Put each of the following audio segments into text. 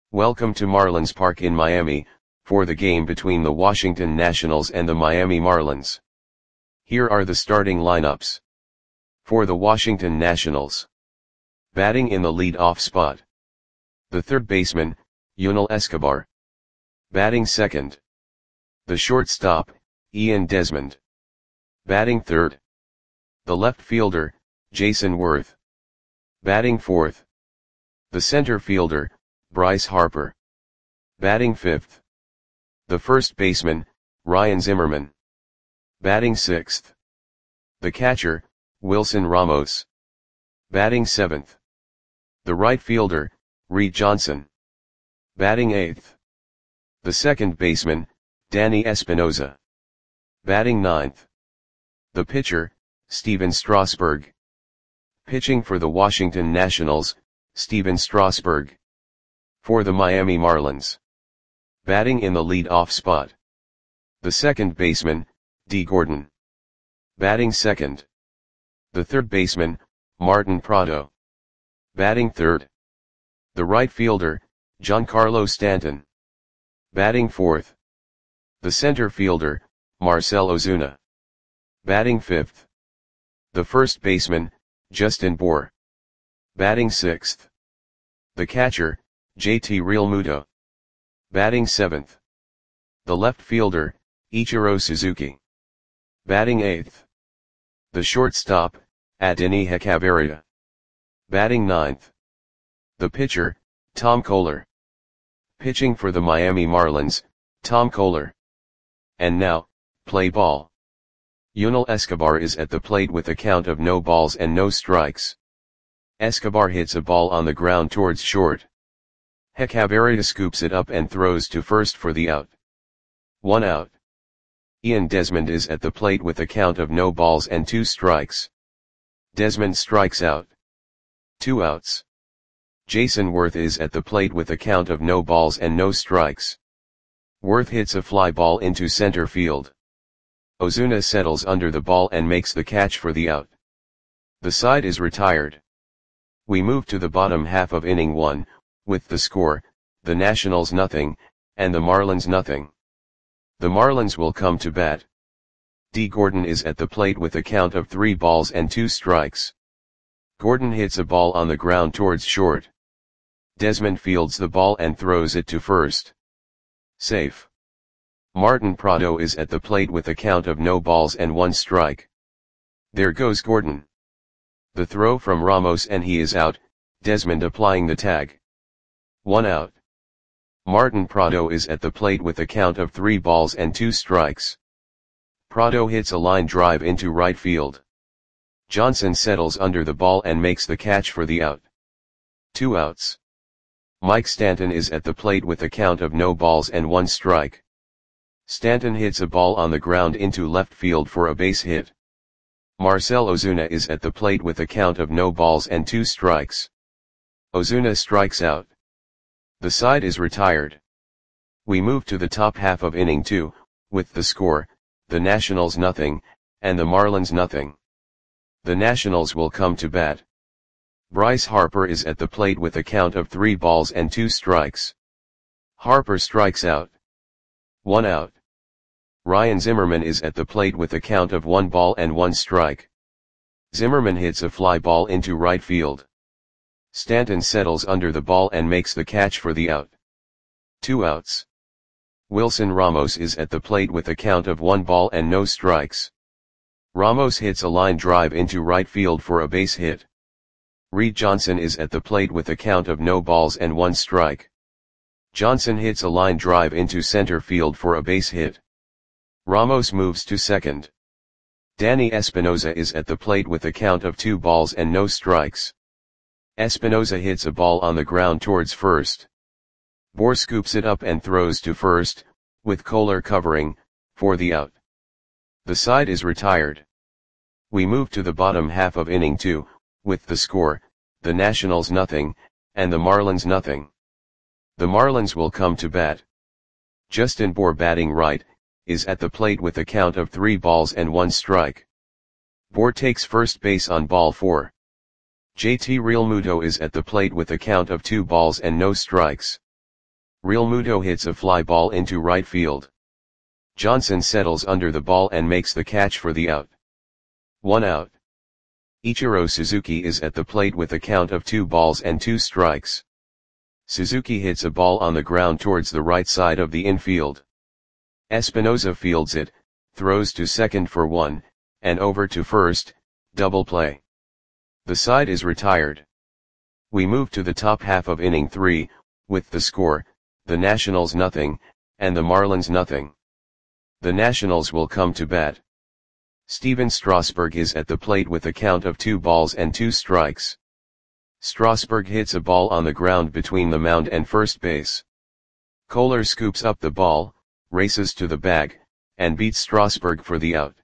Welcome to Marlins Park in Miami, for the game between the Washington Nationals and the Miami Marlins. Here are the starting lineups. For the Washington Nationals. Batting in the lead-off spot. The third baseman, Yunel Escobar. Batting second. The shortstop, Ian Desmond. Batting third. The left fielder, Jayson Werth. Batting fourth. The center fielder, Bryce Harper. Batting fifth. The first baseman, Ryan Zimmerman. Batting sixth. The catcher, Wilson Ramos. Batting seventh. The right fielder, Reed Johnson. Batting eighth. The second baseman, Danny Espinosa. Batting ninth. The pitcher, Stephen Strasburg. Pitching for the Washington Nationals, Stephen Strasburg. For the Miami Marlins. Batting in the lead-off spot. The second baseman, Dee Gordon. Batting second. The third baseman, Martin Prado. Batting third. The right fielder, Giancarlo Stanton. Batting fourth. The center fielder, Marcell Ozuna. Batting fifth. The first baseman, Justin Bour. Batting sixth. The catcher, JT Realmuto. Batting seventh. The left fielder, Ichiro Suzuki. Batting eighth. The shortstop, Adeiny Hechavarria. Batting ninth. The pitcher, Tom Koehler. Pitching for the Miami Marlins, Tom Koehler. And now, play ball. Yunel Escobar is at the plate with a count of no balls and no strikes. Escobar hits a ball on the ground towards short. Hechavarria scoops it up and throws to first for the out. 1 out. Ian Desmond is at the plate with a count of no balls and 2 strikes. Desmond strikes out. 2 outs. Jayson Werth is at the plate with a count of no balls and no strikes. Werth hits a fly ball into center field. Ozuna settles under the ball and makes the catch for the out. The side is retired. We move to the bottom half of inning 1, with the score, the Nationals nothing, and the Marlins nothing. The Marlins will come to bat. Dee Gordon is at the plate with a count of 3 balls and 2 strikes. Gordon hits a ball on the ground towards short. Desmond fields the ball and throws it to first. Safe. Martin Prado is at the plate with a count of no balls and 1 strike. There goes Gordon. The throw from Ramos and he is out, Desmond applying the tag. 1 out. Martin Prado is at the plate with a count of 3 balls and 2 strikes. Prado hits a line drive into right field. Johnson settles under the ball and makes the catch for the out. 2 outs. Mike Stanton is at the plate with a count of no balls and 1 strike. Stanton hits a ball on the ground into left field for a base hit. Marcell Ozuna is at the plate with a count of no balls and 2 strikes. Ozuna strikes out. The side is retired. We move to the top half of inning 2, with the score, the Nationals nothing, and the Marlins nothing. The Nationals will come to bat. Bryce Harper is at the plate with a count of 3 balls and 2 strikes. Harper strikes out. 1 out. Ryan Zimmerman is at the plate with a count of 1 ball and 1 strike. Zimmerman hits a fly ball into right field. Stanton settles under the ball and makes the catch for the out. 2 outs. Wilson Ramos is at the plate with a count of 1 ball and no strikes. Ramos hits a line drive into right field for a base hit. Reed Johnson is at the plate with a count of no balls and 1 strike. Johnson hits a line drive into center field for a base hit. Ramos moves to second. Danny Espinosa is at the plate with a count of 2 balls and no strikes. Espinosa hits a ball on the ground towards first. Bour scoops it up and throws to first, with Koehler covering, for the out. The side is retired. We move to the bottom half of inning 2, with the score, the Nationals nothing, and the Marlins nothing. The Marlins will come to bat. Justin Bour batting right, is at the plate with a count of 3 balls and 1 strike. Bour takes first base on ball 4. JT Realmuto is at the plate with a count of 2 balls and no strikes. Real Muto hits a fly ball into right field. Johnson settles under the ball and makes the catch for the out. 1 out. Ichiro Suzuki is at the plate with a count of 2 balls and 2 strikes. Suzuki hits a ball on the ground towards the right side of the infield. Espinosa fields it, throws to second for 1, and over to first, double play. The side is retired. We move to the top half of inning 3, with the score, the Nationals nothing, and the Marlins nothing. The Nationals will come to bat. Steven Strasburg is at the plate with a count of 2 balls and 2 strikes. Strasburg hits a ball on the ground between the mound and first base. Kohler scoops up the ball, races to the bag, and beats Strasburg for the out.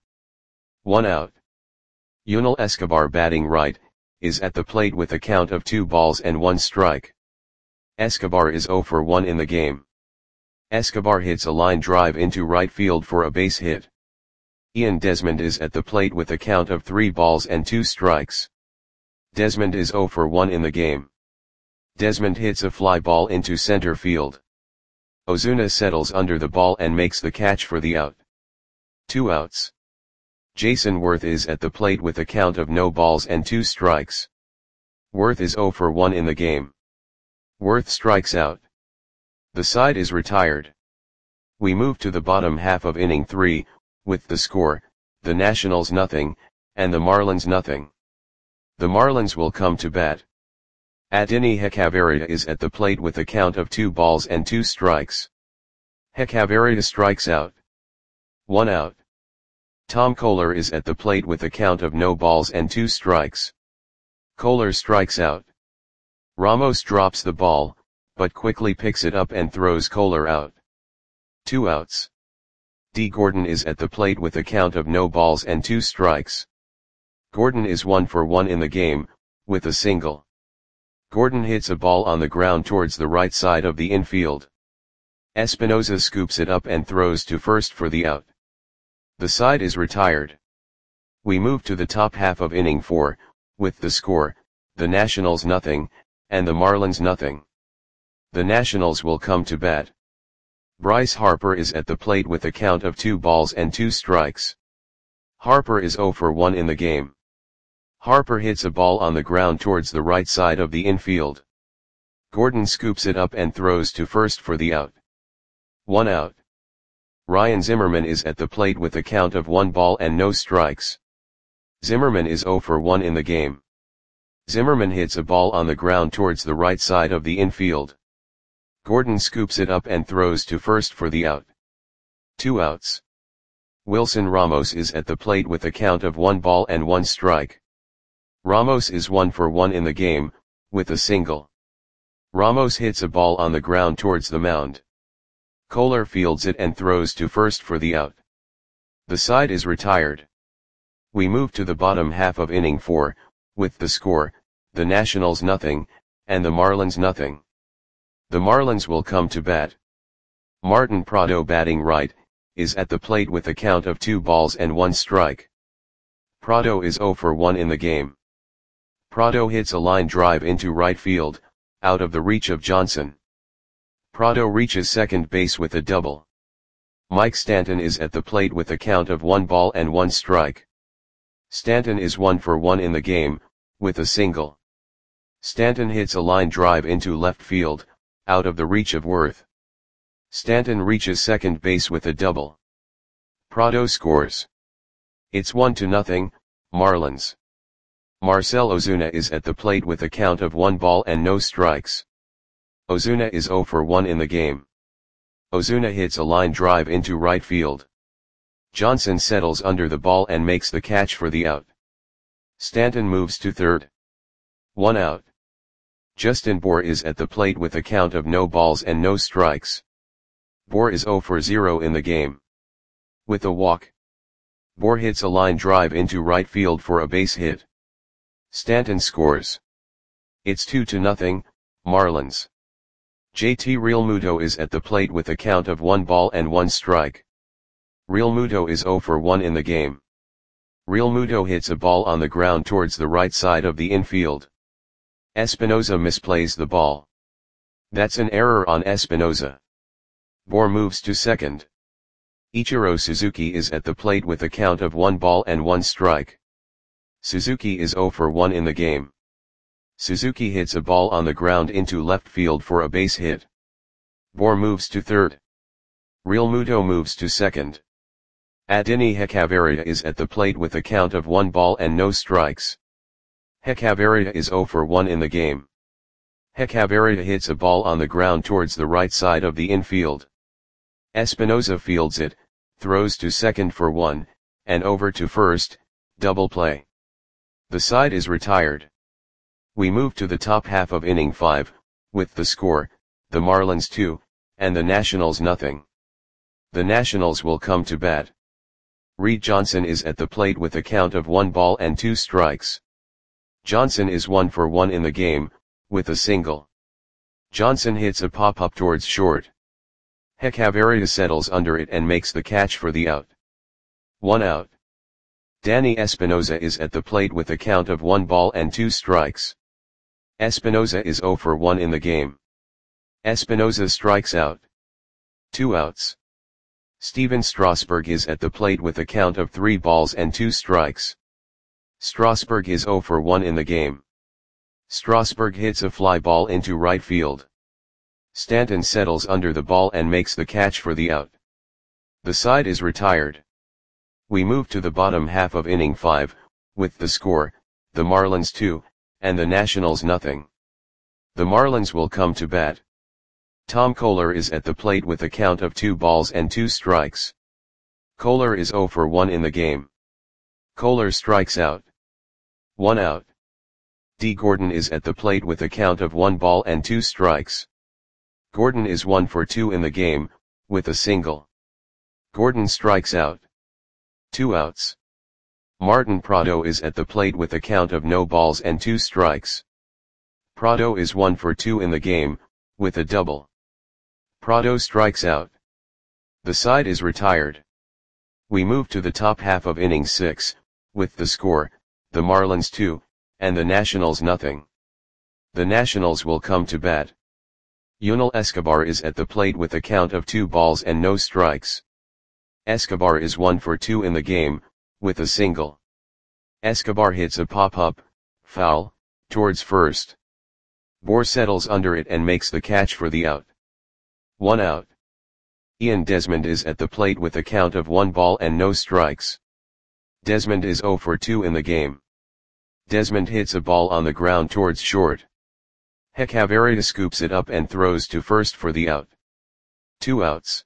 1 out. Yunel Escobar batting right, is at the plate with a count of 2 balls and 1 strike. Escobar is 0 for 1 in the game. Escobar hits a line drive into right field for a base hit. Ian Desmond is at the plate with a count of 3 balls and 2 strikes. Desmond is 0 for 1 in the game. Desmond hits a fly ball into center field. Ozuna settles under the ball and makes the catch for the out. 2 outs. Jason Worth is at the plate with a count of no balls and 2 strikes. Worth is 0 for 1 in the game. Worth strikes out. The side is retired. We move to the bottom half of inning 3, with the score, the Nationals nothing, and the Marlins nothing. The Marlins will come to bat. Adeiny Hechavarria is at the plate with a count of 2 balls and 2 strikes. Hechavarria strikes out. 1 out. Tom Kohler is at the plate with a count of no balls and 2 strikes. Kohler strikes out. Ramos drops the ball, but quickly picks it up and throws Kohler out. 2 outs. D. Gordon is at the plate with a count of no balls and 2 strikes. Gordon is 1 for 1 in the game, with a single. Gordon hits a ball on the ground towards the right side of the infield. Espinosa scoops it up and throws to first for the out. The side is retired. We move to the top half of inning 4, with the score, the Nationals nothing, and the Marlins nothing. The Nationals will come to bat. Bryce Harper is at the plate with a count of 2 balls and 2 strikes. Harper is 0 for 1 in the game. Harper hits a ball on the ground towards the right side of the infield. Gordon scoops it up and throws to first for the out. 1 out. Ryan Zimmerman is at the plate with a count of 1 ball and no strikes. Zimmerman is 0 for 1 in the game. Zimmerman hits a ball on the ground towards the right side of the infield. Gordon scoops it up and throws to first for the out. 2 outs. Wilson Ramos is at the plate with a count of 1 ball and 1 strike. Ramos is 1 for 1 in the game, with a single. Ramos hits a ball on the ground towards the mound. Kohler fields it and throws to first for the out. The side is retired. We move to the bottom half of inning 4, with the score, the Nationals nothing, and the Marlins nothing. The Marlins will come to bat. Martin Prado batting right, is at the plate with a count of 2 balls and 1 strike. Prado is 0 for 1 in the game. Prado hits a line drive into right field, out of the reach of Johnson. Prado reaches second base with a double. Mike Stanton is at the plate with a count of 1 ball and 1 strike. Stanton is 1 for 1 in the game, with a single. Stanton hits a line drive into left field, out of the reach of Worth. Stanton reaches second base with a double. Prado scores. It's 1-0, Marlins. Marcell Ozuna is at the plate with a count of 1 ball and no strikes. Ozuna is 0 for 1 in the game. Ozuna hits a line drive into right field. Johnson settles under the ball and makes the catch for the out. Stanton moves to third. 1 out. Justin Bour is at the plate with a count of no balls and no strikes. Bour is 0 for 0 in the game. With a walk. Bour hits a line drive into right field for a base hit. Stanton scores. It's 2-0, Marlins. JT Realmuto is at the plate with a count of 1 ball and 1 strike. Realmuto is 0 for 1 in the game. Realmuto hits a ball on the ground towards the right side of the infield. Espinosa misplays the ball. That's an error on Espinoza. Bour moves to second. Ichiro Suzuki is at the plate with a count of 1 ball and 1 strike. Suzuki is 0 for 1 in the game. Suzuki hits a ball on the ground into left field for a base hit. Bour moves to third. Realmuto moves to second. Adeiny Hechavarria is at the plate with a count of 1 ball and no strikes. Hechavarria is 0 for 1 in the game. Hechavarria hits a ball on the ground towards the right side of the infield. Espinoza fields it, throws to second for 1, and over to first, double play. The side is retired. We move to the top half of inning 5, with the score, the Marlins 2, and the Nationals nothing. The Nationals will come to bat. Reed Johnson is at the plate with a count of 1 ball and 2 strikes. Johnson is 1 for 1 in the game, with a single. Johnson hits a pop-up towards short. Hechavarria settles under it and makes the catch for the out. 1 out. Danny Espinoza is at the plate with a count of 1 ball and 2 strikes. Espinoza is 0 for 1 in the game. Espinoza strikes out. 2 outs. Steven Strasburg is at the plate with a count of 3 balls and 2 strikes. Strasburg is 0 for 1 in the game. Strasburg hits a fly ball into right field. Stanton settles under the ball and makes the catch for the out. The side is retired. We move to the bottom half of inning 5, with the score, the Marlins 2, and the Nationals nothing. The Marlins will come to bat. Tom Koehler is at the plate with a count of 2 balls and 2 strikes. Koehler is 0 for 1 in the game. Koehler strikes out. 1 out. D. Gordon is at the plate with a count of 1 ball and 2 strikes. Gordon is 1 for 2 in the game, with a single. Gordon strikes out. 2 outs. Martin Prado is at the plate with a count of no balls and 2 strikes. Prado is 1 for 2 in the game, with a double. Prado strikes out. The side is retired. We move to the top half of inning 6, with the score, the Marlins 2, and the Nationals nothing. The Nationals will come to bat. Yunel Escobar is at the plate with a count of 2 balls and no strikes. Escobar is 1 for 2 in the game, with a single. Escobar hits a pop-up, foul, towards first. Bour settles under it and makes the catch for the out. 1 out. Ian Desmond is at the plate with a count of 1 ball and no strikes. Desmond is 0 for 2 in the game. Desmond hits a ball on the ground towards short. Hechavarria scoops it up and throws to first for the out. 2 outs.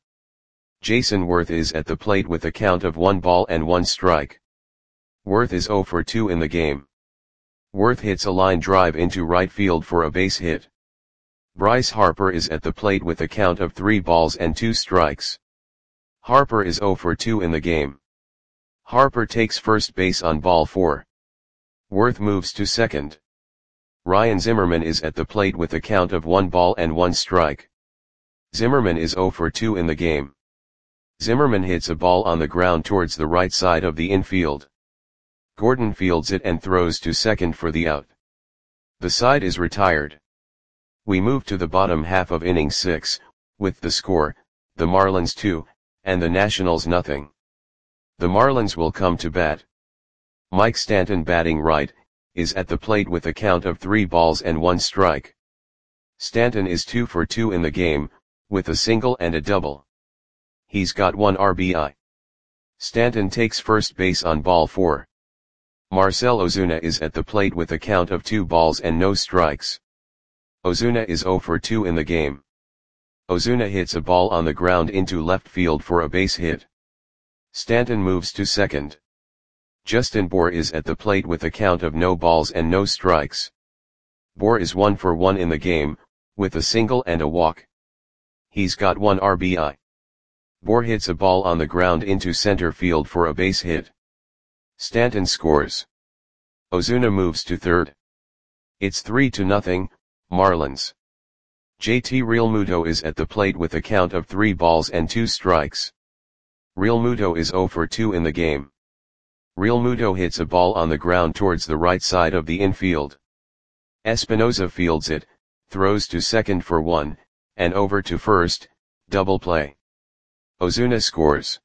Jason Worth is at the plate with a count of 1 ball and 1 strike. Worth is 0 for 2 in the game. Worth hits a line drive into right field for a base hit. Bryce Harper is at the plate with a count of 3 balls and 2 strikes. Harper is 0 for 2 in the game. Harper takes first base on ball 4. Worth moves to second. Ryan Zimmerman is at the plate with a count of 1 ball and 1 strike. Zimmerman is 0 for 2 in the game. Zimmerman hits a ball on the ground towards the right side of the infield. Gordon fields it and throws to second for the out. The side is retired. We move to the bottom half of inning 6, with the score, the Marlins 2, and the Nationals nothing. The Marlins will come to bat. Mike Stanton batting right, is at the plate with a count of 3 balls and 1 strike. Stanton is 2 for 2 in the game, with a single and a double. He's got 1 RBI. Stanton takes first base on ball 4. Marcell Ozuna is at the plate with a count of 2 balls and no strikes. Ozuna is 0 for 2 in the game. Ozuna hits a ball on the ground into left field for a base hit. Stanton moves to second. Justin Bour is at the plate with a count of no balls and no strikes. Bour is 1 for 1 in the game, with a single and a walk. He's got 1 RBI. Bour hits a ball on the ground into center field for a base hit. Stanton scores. Ozuna moves to third. It's 3-0, Marlins. JT Realmuto is at the plate with a count of 3 balls and 2 strikes. Realmuto is 0 for 2 in the game. Realmuto hits a ball on the ground towards the right side of the infield. Espinoza fields it, throws to second for 1, and over to first, double play. Ozuna scores.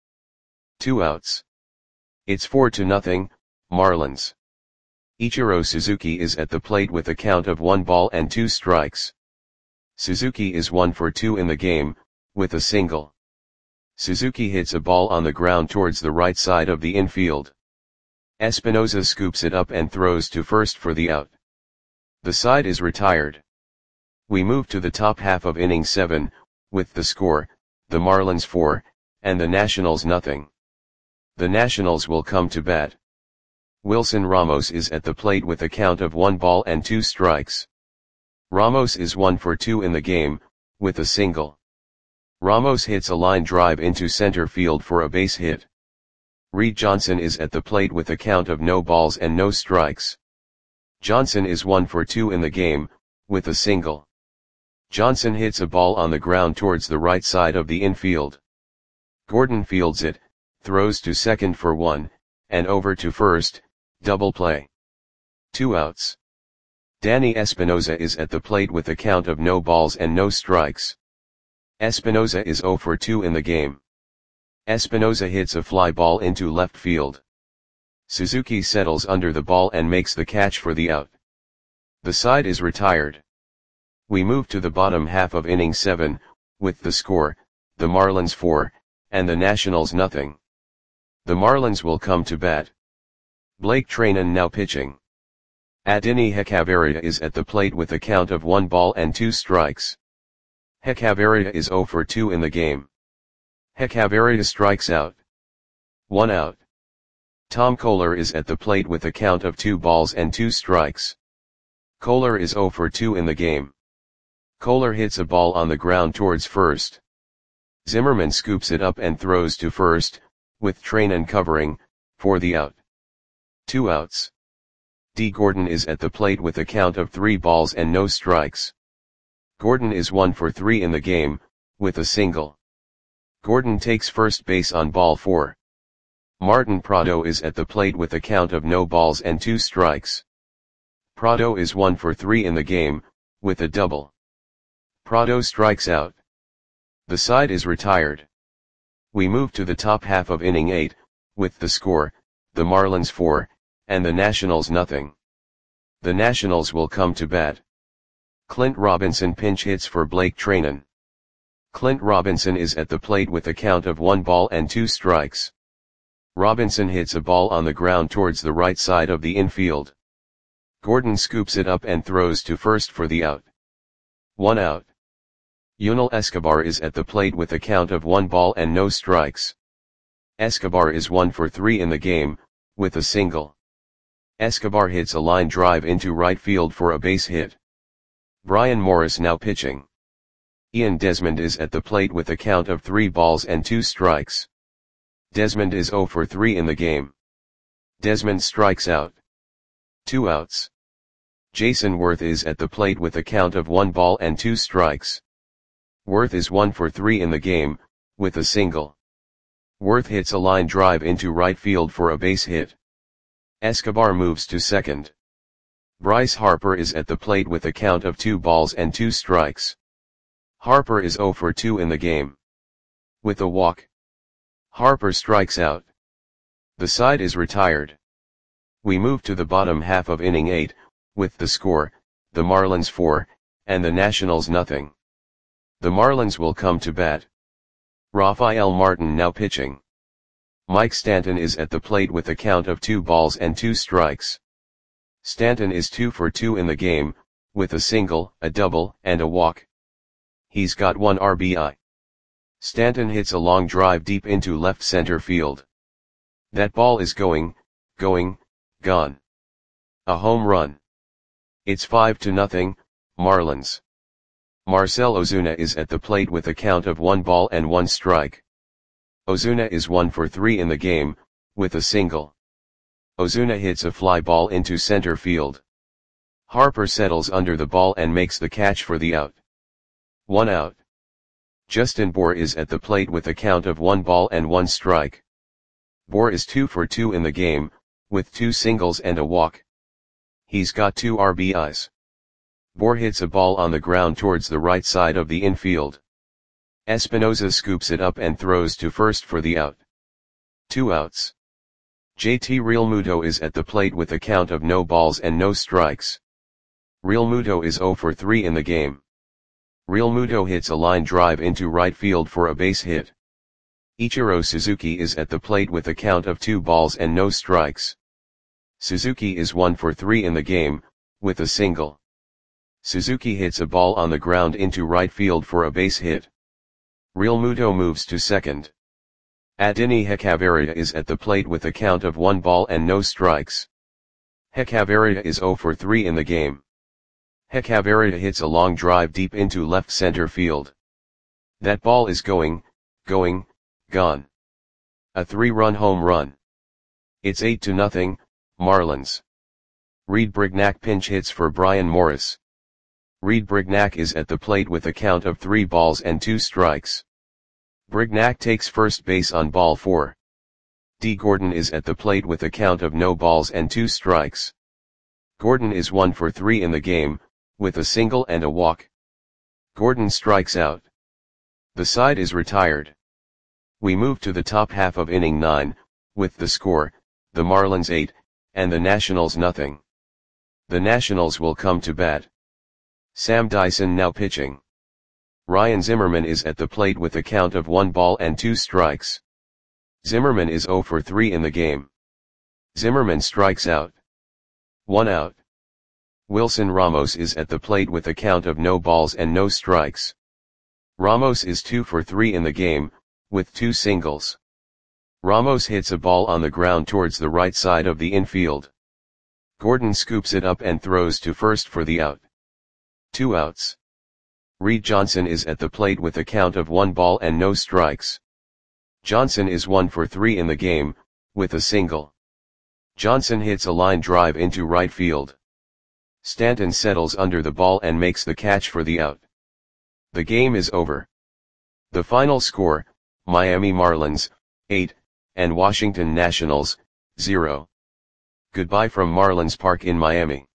2 outs. It's 4-0, Marlins. Ichiro Suzuki is at the plate with a count of 1 ball and 2 strikes. Suzuki is 1 for 2 in the game, with a single. Suzuki hits a ball on the ground towards the right side of the infield. Espinosa scoops it up and throws to first for the out. The side is retired. We move to the top half of inning 7, with the score, the Marlins 4, and the Nationals nothing. The Nationals will come to bat. Wilson Ramos is at the plate with a count of 1 ball and 2 strikes. Ramos is 1 for 2 in the game, with a single. Ramos hits a line drive into center field for a base hit. Reed Johnson is at the plate with a count of no balls and no strikes. Johnson is 1 for 2 in the game, with a single. Johnson hits a ball on the ground towards the right side of the infield. Gordon fields it, throws to second for 1, and over to first, double play. 2 outs. Danny Espinosa is at the plate with a count of no balls and no strikes. Espinosa is 0 for 2 in the game. Espinosa hits a fly ball into left field. Suzuki settles under the ball and makes the catch for the out. The side is retired. We move to the bottom half of inning 7, with the score, the Marlins 4, and the Nationals nothing. The Marlins will come to bat. Blake Treinen now pitching. Adeiny Hechavarria is at the plate with a count of 1 ball and 2 strikes. Hechavarria is 0 for 2 in the game. Hechavarria strikes out. 1 out. Tom Koehler is at the plate with a count of 2 balls and 2 strikes. Koehler is 0 for 2 in the game. Koehler hits a ball on the ground towards first. Zimmerman scoops it up and throws to first, with Treinen covering, for the out. 2 outs. D. Gordon is at the plate with a count of 3 balls and no strikes. Gordon is 1 for 3 in the game, with a single. Gordon takes first base on ball 4. Martin Prado is at the plate with a count of no balls and 2 strikes. Prado is 1 for 3 in the game, with a double. Prado strikes out. The side is retired. We move to the top half of inning 8, with the score, the Marlins 4, and the Nationals nothing. The Nationals will come to bat. Clint Robinson pinch hits for Blake Treinen. Clint Robinson is at the plate with a count of 1 ball and 2 strikes. Robinson hits a ball on the ground towards the right side of the infield. Gordon scoops it up and throws to first for the out. 1 out. Yunel Escobar is at the plate with a count of 1 ball and no strikes. Escobar is 1 for 3 in the game, with a single. Escobar hits a line drive into right field for a base hit. Brian Morris now pitching. Ian Desmond is at the plate with a count of 3 balls and 2 strikes. Desmond is 0 for 3 in the game. Desmond strikes out. 2 outs. Jason Worth is at the plate with a count of 1 ball and 2 strikes. Worth is 1 for 3 in the game, with a single. Worth hits a line drive into right field for a base hit. Escobar moves to second. Bryce Harper is at the plate with a count of 2 balls and 2 strikes. Harper is 0 for 2 in the game. With a walk. Harper strikes out. The side is retired. We move to the bottom half of inning 8, with the score, the Marlins 4, and the Nationals nothing. The Marlins will come to bat. Rafael Martin now pitching. Mike Stanton is at the plate with a count of 2 balls and 2 strikes. Stanton is 2 for 2 in the game, with a single, a double, and a walk. He's got 1 RBI. Stanton hits a long drive deep into left center field. That ball is going, gone. A home run. It's 5-0, Marlins. Marcell Ozuna is at the plate with a count of 1 ball and 1 strike. Ozuna is 1 for 3 in the game, with a single. Ozuna hits a fly ball into center field. Harper settles under the ball and makes the catch for the out. 1 out. Justin Bour is at the plate with a count of 1 ball and 1 strike. Bour is 2 for 2 in the game, with 2 singles and a walk. He's got 2 RBIs. Bohr hits a ball on the ground towards the right side of the infield. Espinoza scoops it up and throws to first for the out. 2 outs. JT Realmuto is at the plate with a count of no balls and no strikes. Realmuto is 0 for 3 in the game. Realmuto hits a line drive into right field for a base hit. Ichiro Suzuki is at the plate with a count of 2 balls and no strikes. Suzuki is 1 for 3 in the game, with a single. Suzuki hits a ball on the ground into right field for a base hit. Realmuto moves to second. Adeiny Hechavarria is at the plate with a count of 1 ball and no strikes. Hechavarria is 0 for 3 in the game. Hechavarria hits a long drive deep into left center field. That ball is gone. A 3-run home run. It's 8-0, Marlins. Reed Brignac pinch hits for Brian Morris. Reed Brignac is at the plate with a count of 3 balls and 2 strikes. Brignac takes first base on ball 4. D. Gordon is at the plate with a count of no balls and 2 strikes. Gordon is 1 for 3 in the game, with a single and a walk. Gordon strikes out. The side is retired. We move to the top half of inning 9, with the score, the Marlins 8, and the Nationals nothing. The Nationals will come to bat. Sam Dyson now pitching. Ryan Zimmerman is at the plate with a count of 1 ball and 2 strikes. Zimmerman is 0 for 3 in the game. Zimmerman strikes out. 1 out. Wilson Ramos is at the plate with a count of no balls and no strikes. Ramos is 2 for 3 in the game, with 2 singles. Ramos hits a ball on the ground towards the right side of the infield. Gordon scoops it up and throws to first for the out. 2 outs. Reed Johnson is at the plate with a count of 1 ball and no strikes. Johnson is 1 for 3 in the game, with a single. Johnson hits a line drive into right field. Stanton settles under the ball and makes the catch for the out. The game is over. The final score, Miami Marlins, 8, and Washington Nationals, 0. Goodbye from Marlins Park in Miami.